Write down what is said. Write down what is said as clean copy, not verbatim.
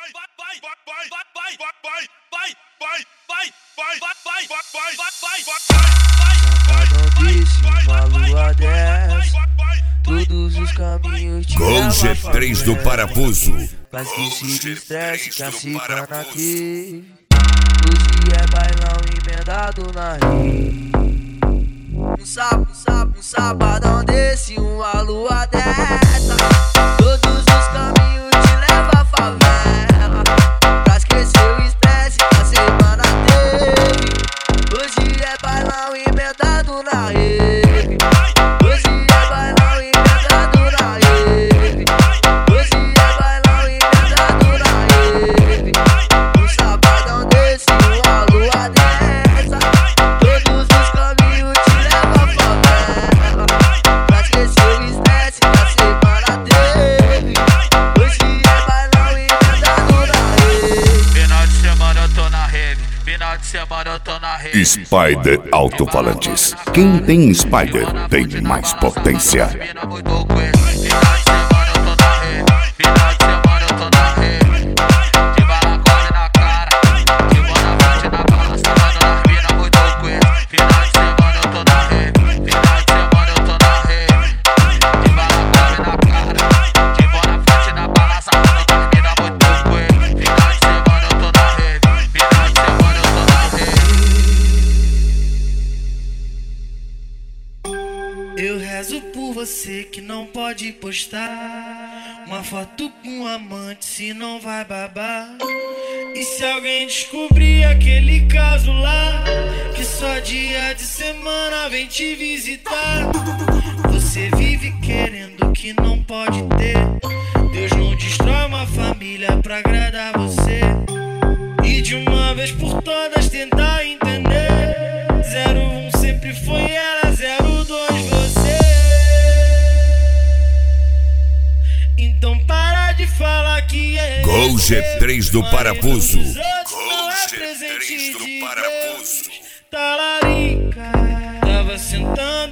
Todos os caminhos te Com G3 do Parafuso. Mas que se estresse que a ciclana aqui. Hoje é bailão emendado na rede. Um sabadão desse, uma lua dessa. Todos os caminhos te levam à favela. Pra esquecer o estresse que a semana teve. Hoje é bailão emendado na rede. Hoje é bailão emendado na rede. Hoje é bailão emendado na rede. Um sabadão desse, uma lua dessa. Todos os caminhos te levam à favela. Pra esquecer o estresse que a semana teve. Hoje é bailão emendado na rede. Final de semana eu tô na rede. Final de semana eu tô na rede. Spider Alto-Falantes. Quem tem Spider tem mais potência. Eu rezo por você que não pode postar uma foto com um amante, se não vai babar. E se alguém descobrir aquele caso lá, que só dia de semana vem te visitar. Você vive querendo que não pode ter. Deus não destrói uma família pra agradar você. E de uma vez por todas tentar entender. 01 sempre foi ela, 02 você. Então para de falar que é Com G3 do Parafuso. Com G3 do Parafuso. Talarica, tava sentando